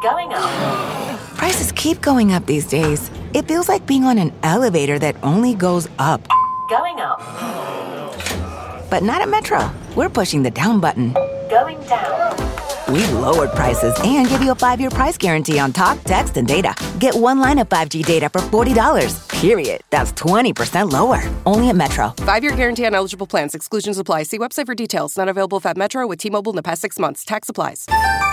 Going up. Prices keep going up these days. It feels like being on an elevator that only goes up. Going up. But not at Metro. We're pushing the down button. Going down. We've lowered prices and give you a 5-year price guarantee on talk, text, and data. Get one line of 5G data for $40, period. That's 20% lower. Only at Metro. 5-year guarantee on eligible plans. Exclusions apply. See website for details. Not available at Metro with T-Mobile in the past 6 months. Tax applies.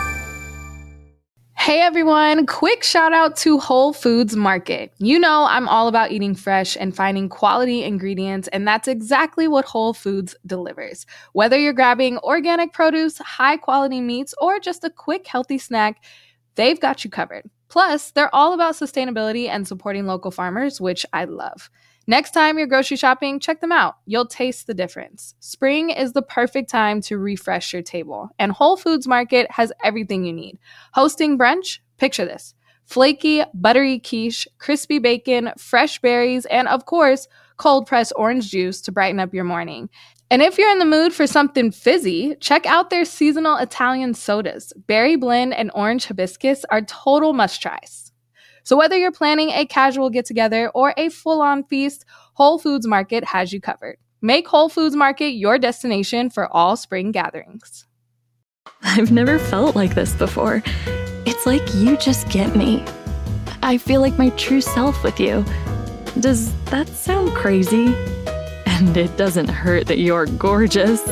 Hey everyone, quick shout out to Whole Foods Market. You know I'm all about eating fresh and finding quality ingredients, and that's exactly what Whole Foods delivers. Whether you're grabbing organic produce, high quality meats, or just a quick healthy snack, they've got you covered. Plus, they're all about sustainability and supporting local farmers, which I love. Next time you're grocery shopping, check them out. You'll taste the difference. Spring is the perfect time to refresh your table, and Whole Foods Market has everything you need. Hosting brunch? Picture this. Flaky, buttery quiche, crispy bacon, fresh berries, and of course, cold-pressed orange juice to brighten up your morning. And if you're in the mood for something fizzy, check out their seasonal Italian sodas. Berry blend and orange hibiscus are total must-tries. So whether you're planning a casual get-together or a full-on feast, Whole Foods Market has you covered. Make Whole Foods Market your destination for all spring gatherings. I've never felt like this before. It's like you just get me. I feel like my true self with you. Does that sound crazy? And it doesn't hurt that you're gorgeous.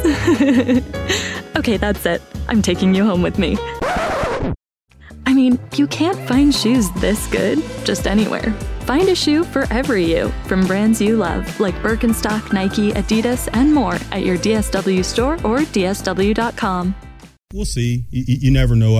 Okay, that's it. I'm taking you home with me. I mean, you can't find shoes this good just anywhere. Find a shoe for every you from brands you love, like Birkenstock, Nike, Adidas, and more at your DSW store or DSW.com. We'll see. You never know.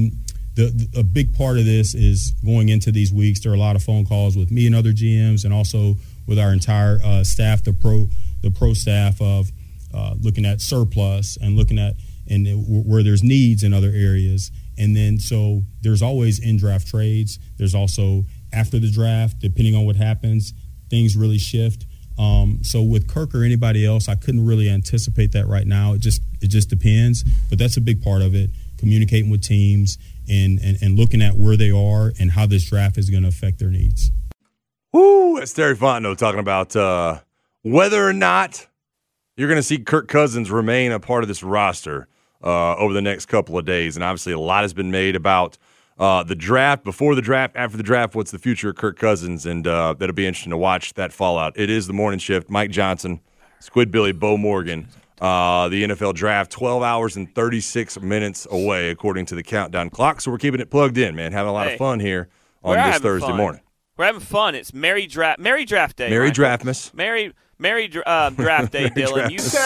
A big part of this is going into these weeks. There are a lot of phone calls with me and other GMs, and also with our entire staff, the pro staff of looking at surplus and looking at where there's needs in other areas. And then so there's always in-draft trades. There's also after the draft, depending on what happens, things really shift. So with Kirk or anybody else, I couldn't really anticipate that right now. It just depends. But that's a big part of it, communicating with teams and looking at where they are and how this draft is going to affect their needs. Woo! That's Terry Fontenot talking about whether or not you're going to see Kirk Cousins remain a part of this roster over the next couple of days. And obviously a lot has been made about the draft, before the draft, after the draft, what's the future of Kirk Cousins, and that'll be interesting to watch that fallout. It is the morning shift. Mike Johnson, Squid Billy, Bo Morgan. The NFL draft, 12 hours and 36 minutes away, according to the countdown clock. So we're keeping it plugged in, man. Having a lot of fun here on this Thursday morning. We're having fun. It's Merry Draft Day. Merry Draftmas. Merry Draft Day, Dylan. You killed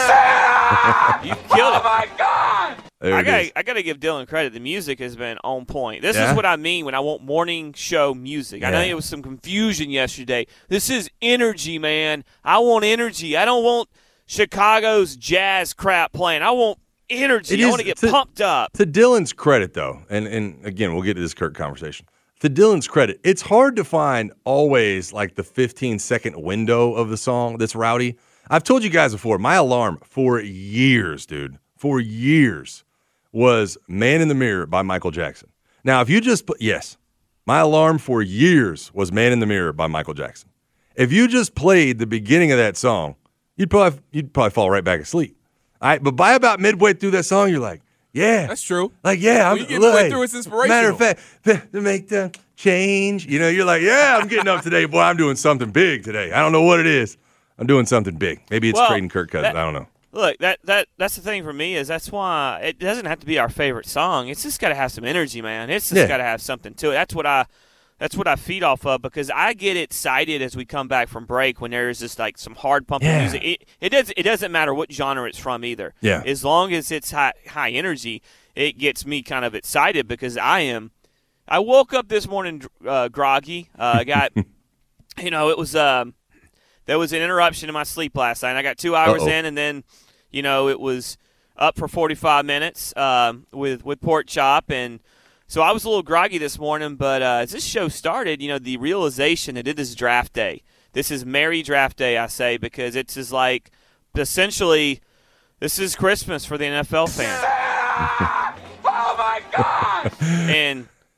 it. Oh, my God. I got to give Dylan credit. The music has been on point. This is what I mean when I want morning show music. I know there was some confusion yesterday. This is energy, man. I want energy. I don't want Chicago's jazz crap playing. I want energy. I want to get pumped up. To Dylan's credit, though, and again, we'll get to this Kirk conversation. To Dylan's credit, it's hard to find always like the 15-second window of the song that's rowdy. I've told you guys before, my alarm for years, dude, for years, was Man in the Mirror by Michael Jackson. Now, if you just put, yes, my alarm for years was Man in the Mirror by Michael Jackson. If you just played the beginning of that song, you'd probably fall right back asleep. All right, but by about midway through that song, you're like, yeah. That's true. Like, yeah. When you get midway through, it's inspirational. Matter of fact, to make the change, you're like, yeah, I'm getting up today. Boy, I'm doing something big today. I don't know what it is. I'm doing something big. Maybe it's trading Kirk Cousins. I don't know. Look, that's the thing for me is that's why it doesn't have to be our favorite song. It's just got to have some energy, man. It's just got to have something to it. That's what I feed off of because I get excited as we come back from break when there's just like some hard pumping music. It doesn't matter what genre it's from either. Yeah. As long as it's high energy, it gets me kind of excited because I woke up this morning groggy. Got it was there was an interruption in my sleep last night. I got 2 hours in, and then it was up for 45 minutes with pork chop and. So I was a little groggy this morning, but as this show started, the realization that it is draft day. This is Merry Draft Day, I say, because it's just like essentially this is Christmas for the NFL fan. Oh, my God. And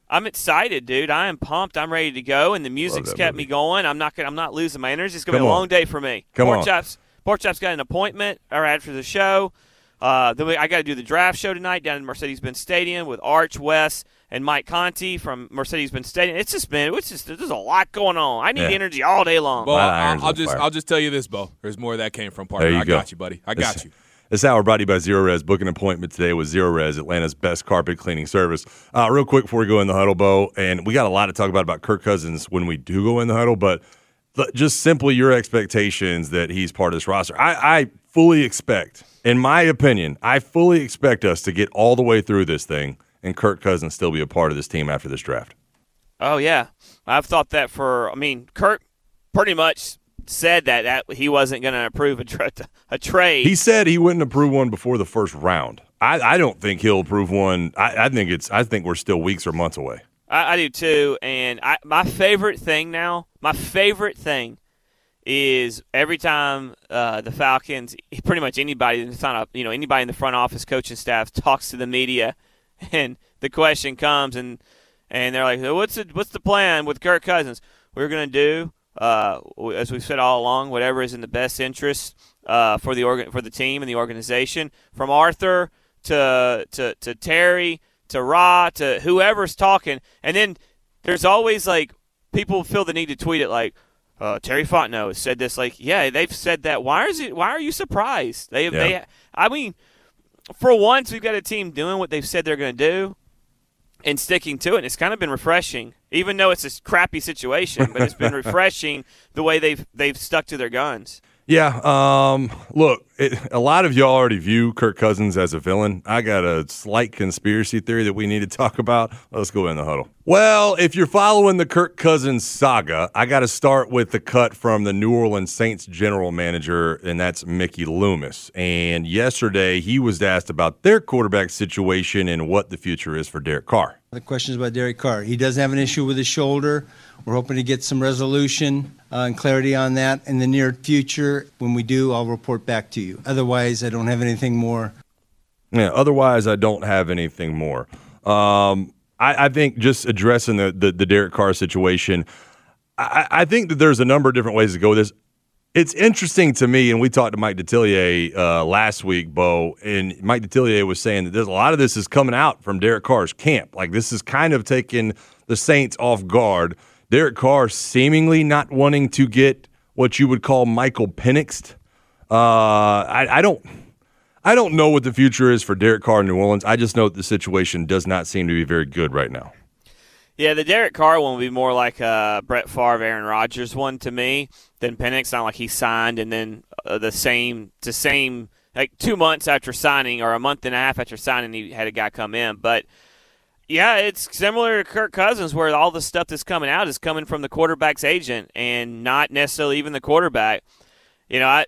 I'm excited, dude. I am pumped. I'm ready to go, and the music's kept me going. I'm not losing my energy. It's gonna be a long day for me. Pork Chop's got an appointment after the show. Then I got to do the draft show tonight down in Mercedes-Benz Stadium with Arch, Wes, and Mike Conti from Mercedes-Benz Stadium. There's a lot going on. I need energy all day long. Well, I'll just tell you this, Bo. There's more where that came from, partner. I got you, buddy. I got you. This hour brought to you by Zero Res. Book an appointment today with Zero Res, Atlanta's best carpet cleaning service. Real quick before we go in the huddle, Bo, and we got a lot to talk about Kirk Cousins when we do go in the huddle, but just simply your expectations that he's part of this roster. I fully expect, in my opinion, us to get all the way through this thing and Kirk Cousins still be a part of this team after this draft. Oh, yeah. I've thought that Kirk pretty much said that he wasn't going to approve a trade. He said he wouldn't approve one before the first round. I don't think he'll approve one. I think we're still weeks or months away. I do too. And my favorite thing is every time the Falcons, pretty much anybody in the front office, coaching staff talks to the media, and the question comes, and they're like, "What's the plan with Kirk Cousins?" We're going to do, as we've said all along, whatever is in the best interest for the team and the organization. From Arthur to Terry to Ra to whoever's talking, and then there's always like people feel the need to tweet it like Terry Fontenot has said this. Like, yeah, they've said that. Why are you surprised? For once, we've got a team doing what they've said they're going to do and sticking to it. And it's kind of been refreshing, even though it's a crappy situation. But it's been refreshing the way they've stuck to their guns. Yeah. Look, a lot of y'all already view Kirk Cousins as a villain. I got a slight conspiracy theory that we need to talk about. Let's go in the huddle. Well, if you're following the Kirk Cousins saga, I got to start with the cut from the New Orleans Saints general manager, and that's Mickey Loomis. And yesterday, he was asked about their quarterback situation and what the future is for Derek Carr. The question is about Derek Carr. He does have an issue with his shoulder. We're hoping to get some resolution and clarity on that in the near future. When we do, I'll report back to you. Otherwise, I don't have anything more. Yeah, otherwise, I don't have anything more. I think just addressing the Derek Carr situation, I think that there's a number of different ways to go with this. It's interesting to me, and we talked to Mike Detillier last week, Bo, and Mike Detillier was saying that there's a lot of this is coming out from Derek Carr's camp. Like, this is kind of taking the Saints off guard. Derek Carr seemingly not wanting to get what you would call Michael Penixed. I don't know what the future is for Derek Carr in New Orleans. I just know that the situation does not seem to be very good right now. Yeah, the Derek Carr one would be more like a Brett Favre, Aaron Rodgers one to me than Penix. Not like he signed and then the same like 2 months after signing or a month and a half after signing he had a guy come in. But yeah, it's similar to Kirk Cousins where all the stuff that's coming out is coming from the quarterback's agent and not necessarily even the quarterback. You know,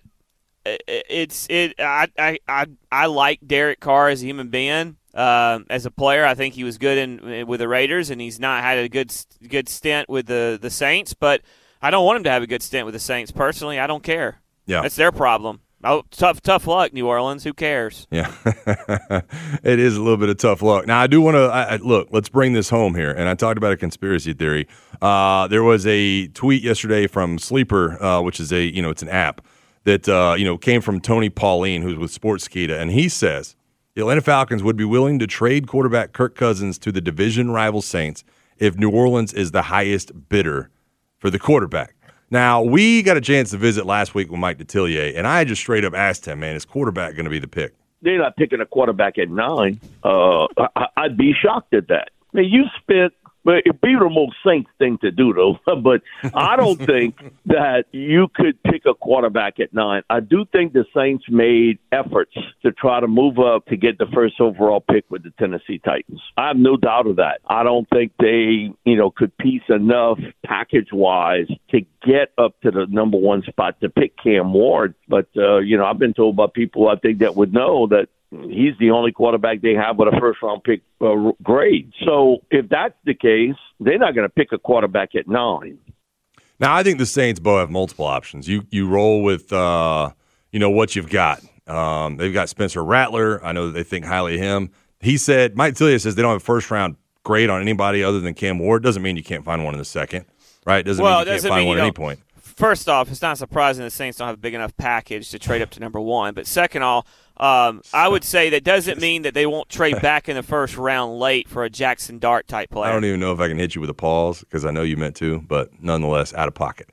I like Derek Carr as a human being. As a player, I think he was good with the Raiders, and he's not had a good stint with the Saints. But I don't want him to have a good stint with the Saints. Personally, I don't care. Yeah, that's their problem. Oh, tough luck, New Orleans. Who cares? Yeah, it is a little bit of tough luck. Now, I do want to look. Let's bring this home here. And I talked about a conspiracy theory. There was a tweet yesterday from Sleeper, which is it's an app that came from Tony Pauline, who's with Sportskeeda, and he says the Atlanta Falcons would be willing to trade quarterback Kirk Cousins to the division rival Saints if New Orleans is the highest bidder for the quarterback. Now, we got a chance to visit last week with Mike Detillier, and I just straight up asked him, man, is quarterback going to be the pick? They're not picking a quarterback at 9. I'd be shocked at that. I mean, but it'd be the most Saints thing to do, though. But I don't think that you could pick a quarterback at 9. I do think the Saints made efforts to try to move up to get the first overall pick with the Tennessee Titans. I have no doubt of that. I don't think they, could piece enough package-wise to get up to the number 1 spot to pick Cam Ward. But, I've been told by people I think that would know that he's the only quarterback they have with a first-round pick grade. So if that's the case, they're not going to pick a quarterback at 9. Now, I think the Saints both have multiple options. You roll with, what you've got. They've got Spencer Rattler. I know that they think highly of him. He said, Mike Detillier says they don't have a first-round great on anybody other than Cam Ward. Doesn't mean you can't find one in the second, right? Doesn't mean you can't find one at any point. First off, it's not surprising the Saints don't have a big enough package to trade up to number one. But second off, I would say that doesn't mean that they won't trade back in the first round late for a Jackson Dart type player. I don't even know if I can hit you with a pause because I know you meant to, but nonetheless, out of pocket.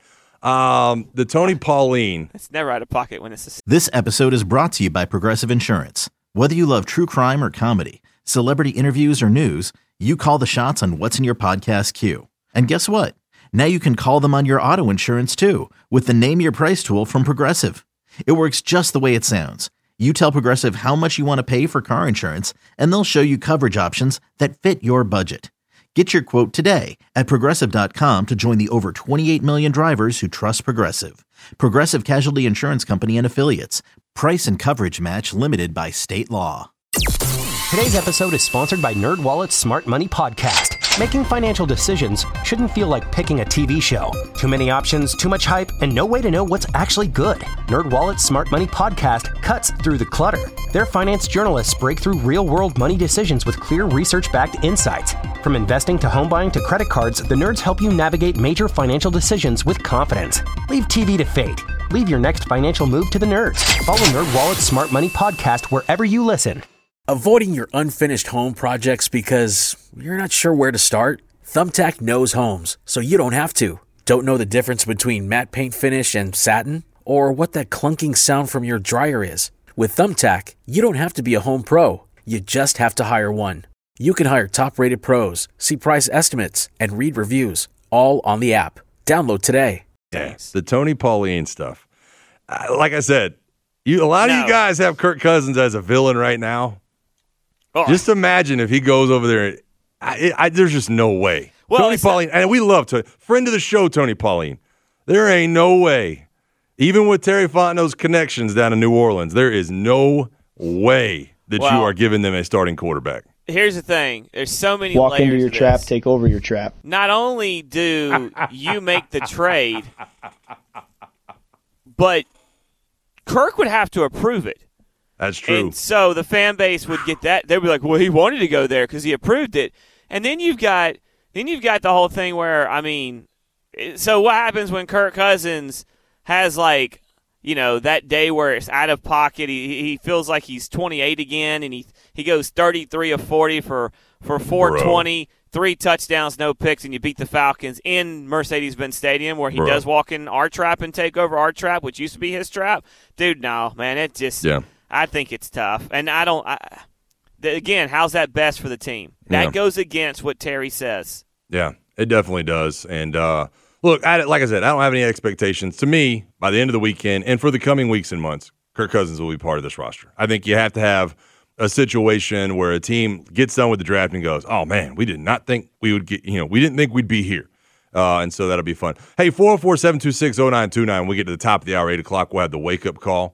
The Tony Pauline. It's never out of pocket when it's This episode is brought to you by Progressive Insurance. Whether you love true crime or comedy, celebrity interviews or news, you call the shots on what's in your podcast queue. And guess what? Now you can call them on your auto insurance too with the Name Your Price tool from Progressive. It works just the way it sounds. You tell Progressive how much you want to pay for car insurance, and they'll show you coverage options that fit your budget. Get your quote today at Progressive.com to join the over 28 million drivers who trust Progressive. Progressive Casualty Insurance Company and Affiliates. Price and coverage match limited by state law. Today's episode is sponsored by NerdWallet's Smart Money Podcast. Making financial decisions shouldn't feel like picking a TV show. Too many options, too much hype, and no way to know what's actually good. NerdWallet's Smart Money Podcast cuts through the clutter. Their finance journalists break through real-world money decisions with clear research-backed insights. From investing to home buying to credit cards, the nerds help you navigate major financial decisions with confidence. Leave TV to fate. Leave your next financial move to the nerds. Follow NerdWallet's Smart Money Podcast wherever you listen. Avoiding your unfinished home projects because you're not sure where to start? Thumbtack knows homes, so you don't have to. Don't know the difference between matte paint finish and satin? Or what that clunking sound from your dryer is? With Thumbtack, you don't have to be a home pro. You just have to hire one. You can hire top-rated pros, see price estimates, and read reviews, all on the app. Download today. Yes. The Tony Pauline stuff. Like I said, a lot of you guys have Kirk Cousins as a villain right now. Oh. Just imagine if he goes over there. There's just no way. Well, Tony Pauline, and we love to friend of the show, Tony Pauline. There ain't no way. Even with Terry Fontenot's connections down in New Orleans, there is no way that you are giving them a starting quarterback. Here's the thing. There's so many Walk layers into your to trap, this. take over your trap. Not only do you make the trade, but Kirk would have to approve it. That's true. And so the fan base would get that. They'd be like, well, he wanted to go there because he approved it. And then you've got the whole thing where, I mean, so what happens when Kirk Cousins has that day where it's out of pocket, he feels like he's 28 again, and he goes 33 of 40 for 420, 3 touchdowns, no picks, and you beat the Falcons in Mercedes-Benz Stadium where he does walk in our trap and take over our trap, which used to be his trap. Dude, no, man, it just I think it's tough. And again, how's that best for the team? That goes against what Terry says. Yeah, it definitely does. And look, like I said, I don't have any expectations. To me, by the end of the weekend and for the coming weeks and months, Kirk Cousins will be part of this roster. I think you have to have a situation where a team gets done with the draft and goes, oh, man, we did not think we would get, we didn't think we'd be here. And so that'll be fun. Hey, 404-726-0929. We get to the top of the hour, 8 o'clock. We'll have the wake-up call.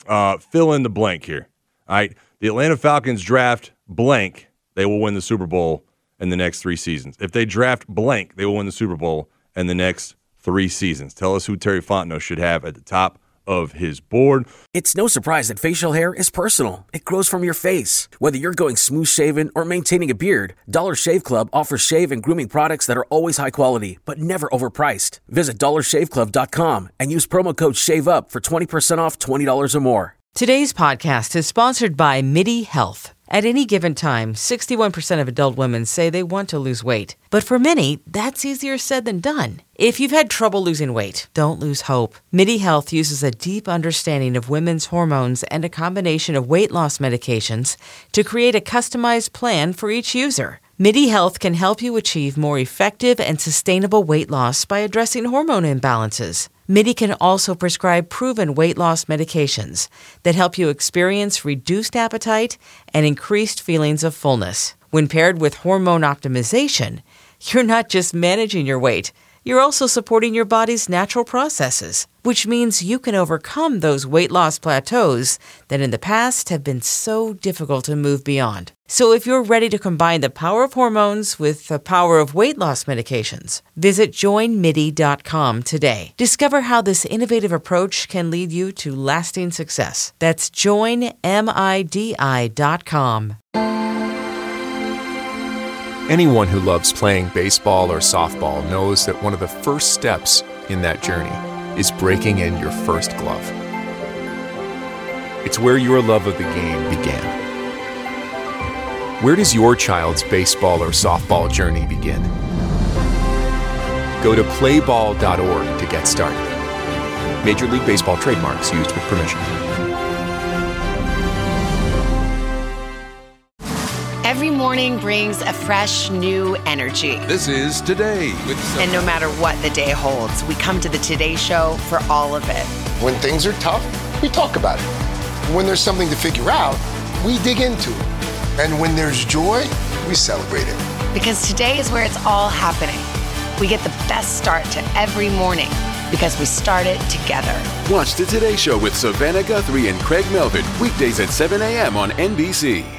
Fill in the blank here. All right. The Atlanta Falcons draft blank, they will win the Super Bowl in the next 3 seasons. If they draft blank, they will win the Super Bowl in the next 3 seasons. Tell us who Terry Fontenot should have at the top of his board. It's no surprise that facial hair is personal. It grows from your face. Whether you're going smooth-shaven or maintaining a beard, Dollar Shave Club offers shave and grooming products that are always high quality, but never overpriced. Visit DollarShaveClub.com and use promo code SHAVEUP for 20% off $20 or more. Today's podcast is sponsored by MIDI Health. At any given time, 61% of adult women say they want to lose weight. But for many, that's easier said than done. If you've had trouble losing weight, don't lose hope. MIDI Health uses a deep understanding of women's hormones and a combination of weight loss medications to create a customized plan for each user. MIDI Health can help you achieve more effective and sustainable weight loss by addressing hormone imbalances. MIDI can also prescribe proven weight loss medications that help you experience reduced appetite and increased feelings of fullness. When paired with hormone optimization, you're not just managing your weight, you're also supporting your body's natural processes, which means you can overcome those weight loss plateaus that in the past have been so difficult to move beyond. So if you're ready to combine the power of hormones with the power of weight loss medications, visit joinmidi.com today. Discover how this innovative approach can lead you to lasting success. That's joinmidi.com. Anyone who loves playing baseball or softball knows that one of the first steps in that journey is breaking in your first glove. It's where your love of the game began. Where does your child's baseball or softball journey begin? Go to playball.org to get started. Major League Baseball trademarks used with permission. Every morning brings a fresh, new energy. This is Today with Sophie. And no matter what the day holds, we come to the Today Show for all of it. When things are tough, we talk about it. When there's something to figure out, we dig into it. And when there's joy, we celebrate it. Because today is where it's all happening. We get the best start to every morning because we start it together. Watch the Today Show with Savannah Guthrie and Craig Melvin, weekdays at 7 a.m. on NBC.